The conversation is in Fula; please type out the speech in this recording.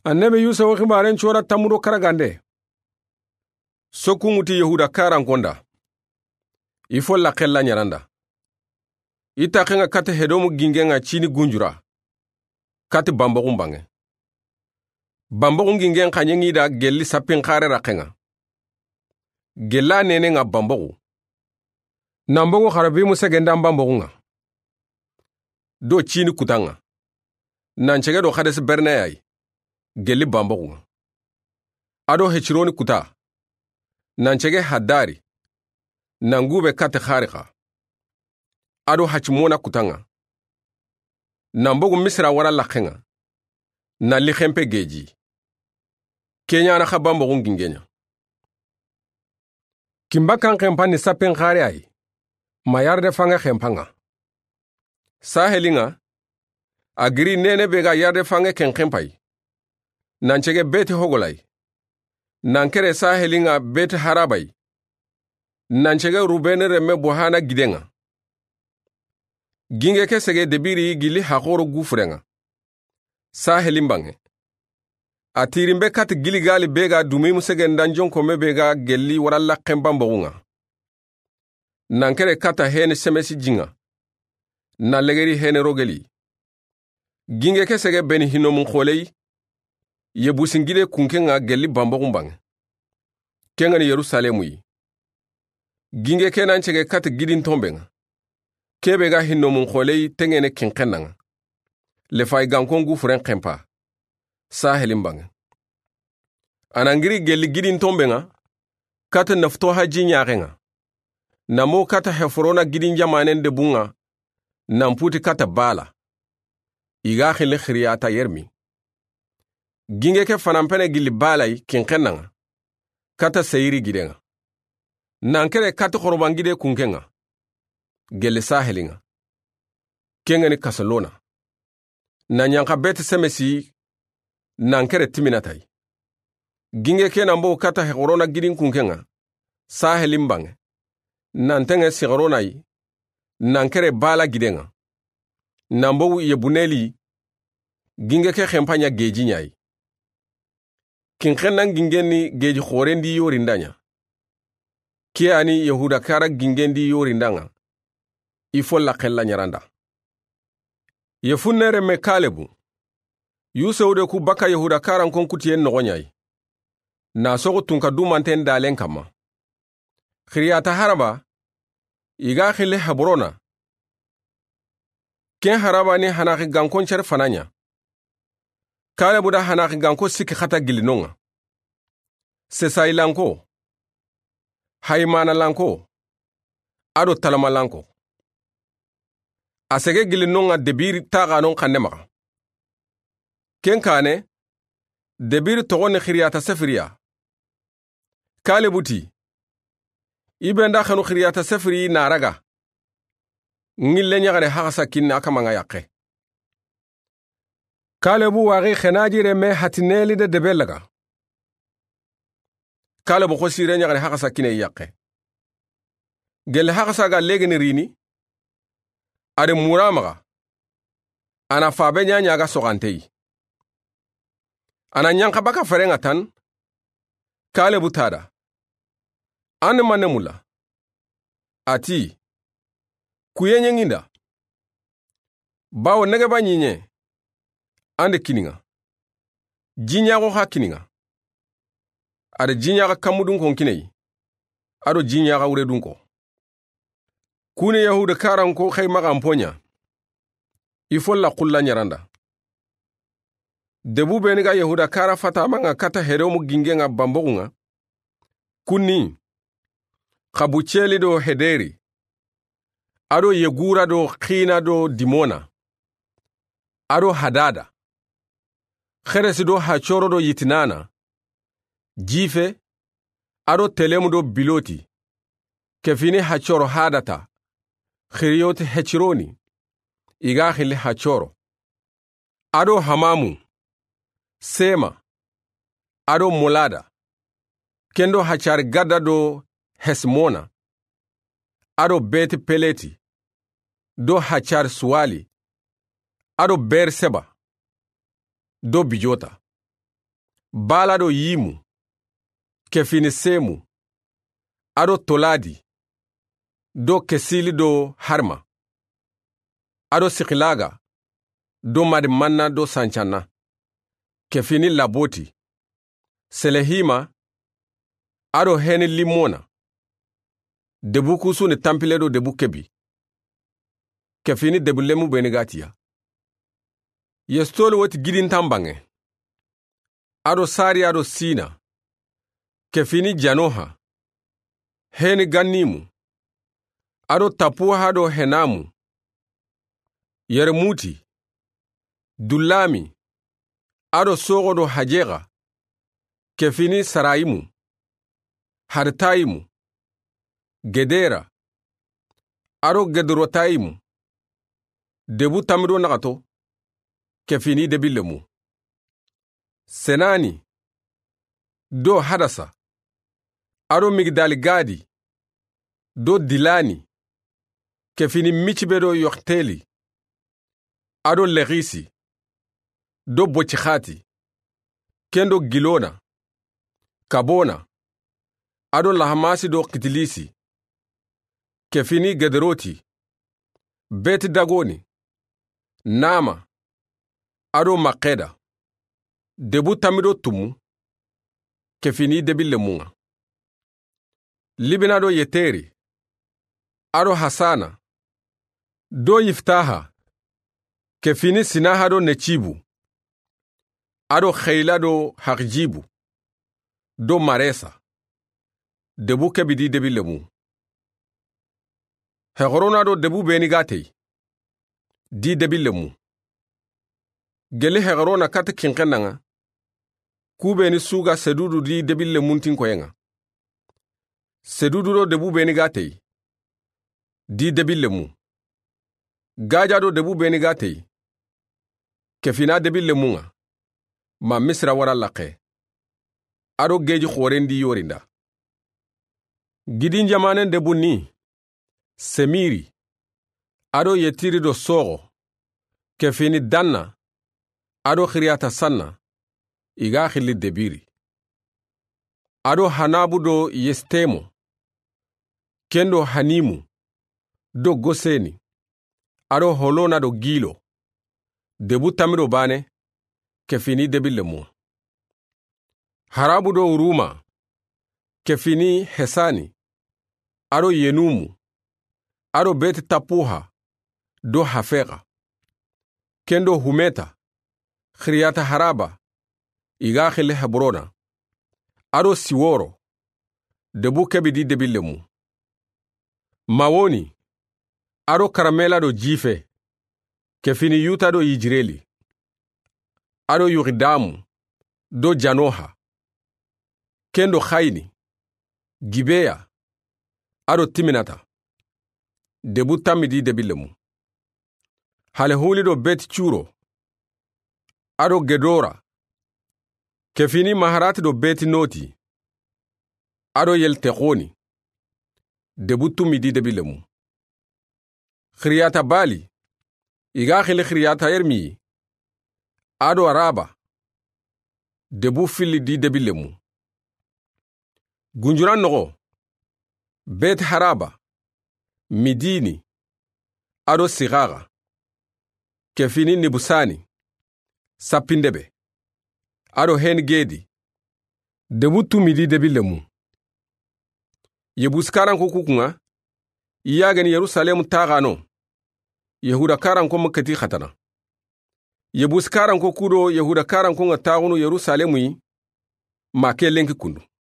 Annabi Yusuf khibaren chora tamuro karagande. Sokunguti Yehuda karan konda. Ifo la khella nyaranda. Ita khenga kate hedomu gingenga chini gunjura. Kate bambogun bange. Bambogun gingen kanyengi da gelli sapin khare rakhenga. Gella nene nga bambogu. Nambogu kharabi musegenda bambogunga. Do chini kutanga. Nanchege do khades bernayai. Gelli bambogunga. Ado hechironi kuta. Nanchege hadari. Nangube kate kharika. Ado hachimona kutanga. Nambogu misra wara lakhenga. Na likhempe geji. Kenya na khabambogun gingenya. Kimbakan khempa ni sapin khare ai. Mayarde fanga khempanga. Sahelinga. Agiri nene bega yarde fanga khempai. Nanchege beti hogolai. Nankere sahelinga beti harabai. Nanchege rubene reme bohana gidenga. Ginge kesege debiri gili hakoro gufrenga. Sahelimbange. Atirimbe kat gili gali bega dumi musege ndanjon kome bega geli waralla kembambogunga. Nankere kata hene semesi jinga. Na legeri hene rogeli. Ginge kesege beni hinomun kholei. Yebusingile kunkenga geli bambogunbange. Kengani Yerusalemu yi. Ginge kenanchege kat gidin tombenga. Kebega hinomun kholei tengene kinkenanga. Lefai gankongu furen kempa. Sahelimbange. Anangiri geli gidin tombenga. Kata nafto haji nyarenga. Namo kata hefurona gidin jamanen de bunga. Namputi kata bala. Iga khile khiriyata yermi. Ginge ke fanampene gili balai kinkenanga. Kata seiri gidenga. Nankere kata korobangide kunkenga. Gele sahelinga. Kengeni kasalona. Nanyanka bete semesi. Nankere timinatai. Ginge ke nambo kata hekorona gidin kunkenga. Sahelimbange. Nantenge sigaronai. Nankere bala gidenga. Nambo yebuneli. Ginge ke khempanya geji nyai. Kinkenang gingeni geji khorendi yorindanya. Kiani Yehuda kara gingendi yorindanga. Ifo la khella nyaranda. Yefunere me Kalebu. Yuseude ku baka Yehuda kara nkonkutien nogonyai. Na soko tunka dumanten dalen kama. Khiriyata haraba. Iga khile Hebrona. Ken haraba ni hanaki gankon cher fananya. Kalebu da hanaki ganko siki khata gilinonga. Sesai lanko. Haimana lanko. Ado talama lanko. Asege gilinonga debiri taganon kanema. Kenkane. Debiri togone khiriyata sefriya. Kalebuti. Ibenda khanu khiriyata sefri naraga. Ngille nyagare hakasa kinna akamanga yaqe. Kalebu wagi khenajire me hatineli de debelaga. Kalebu khosire nyagare hakasa kine yaqe. Gele hakasa ga legeni rini. Ade muramaga. Ana fabe nyaga sogantei. Ana nyanka baka ferenga tan. Kalebu tada. Ane manemula. Ati. Kuyenye nginda. Bawo negeba nyinye. Ande kininga. Jinyago ha kininga. Ade jinyaga kamudun konkinei. Ado jinyaga uredunko. Kune Yehuda karanko khaymaga amponya. Ifolla kulla nyaranda. Debu beniga Yehuda kara fatamanga kata heromu gingenga bambogunga. Kuni. Kabucheli do hederi. Ado yegura do khina do dimona. Ado hadada. Kheresi do hachoro do yitinana. Jife. Ado telemu do biloti. Kefini hachoro hadata. Khiriyoti hechironi. Iga khili hachoro. Ado hamamu. Sema. Ado molada. Kendo hachar gada do hesmona. Ado beti peleti. Do hachar suwali. Ado berseba. Do bijota. bala do yimu, kefini semu, ado toladi, do kesili do harma, ado sikilaga, do madmanna do sanchana, kefini laboti, selehima, ado heni limona, debu kusu ni tampile do debu kebi, kefini debu lemu benigatia. Yestolo weti gidin tambange, ado sari ado sina, kefini janoha, heni ganimu, ado tapuha ado henamu, yermuti, dulami, ado sogo do hajega, kefini saraimu, hartaimu, gedera, ado gedrotaimu, debu tamido nagato, kefini debilemu. Senani, do hadasa, ado migdal gadi, do dilani, kefini michibedo yokteli, ado legisi, do bochikhati, kendo gilona, kabona, ado lahamasi do kitilisi, kefini gederoti, bet dagoni, nama, ado makeda, debu tamido tumu, kefini debilemunga. Libina do yeteri, ado hasana, do yiftaha, kefini sinaha do nechibu, ado khayla do hakjibu, do maresa, debu kebidi debilemu. Hegrona do debu benigate, di debilemu. Geli hegrona kata kinkenanga, kubeni suga sedudu di debilemu tinkoyenga. Sedudu do debu benigate, di debilemu. Gaja do debu benigate, kefina debilemunga, ma misra wara laqe. Ado geji khorendi yorinda. Gidin jamanen debu ni, semiri, ado yetiri do sogo, kefini danna, ado khiriyata sanna, iga khili debiri. Ado hanabu do yestemo, kendo hanimu, do goseni, ado holona do gilo, debu tamido bane, kefini debilemu. Harabu do uruma, kefini hesani, ado yenumu, ado bet tapuha, do hafega, kendo humeta, khiriyata haraba, iga khili hebrona, ado siworo, debu kebidi debilemu. Mawoni, ado karamela do jife, kefini yuta do yijireli, ado yuridamu, do janoha, kendo khayni, gibeya, ado timinata, debu tamidi debilemu. Halehuli do bet churo, ado gedora, kefini maharati do beti noti, ado yeltekhoni, debu tumidi debilemu. Khiriyata bali, iga khili khiriyata ermi, ado araba, debu fili di debilemu. Gunjuran nogo, bet haraba, midini, ado sigaga, kefini nibusani, sapindebe, ado hengedi, debu tumidi debilemu. Yebuskaran kukunga, iyagani Yerusalem tagano, Yehuda karan ko makati khatana. Yebuskaran ko kudo Yehuda karan ko ngatagunu Yerusalemu yi, make lenki kundu.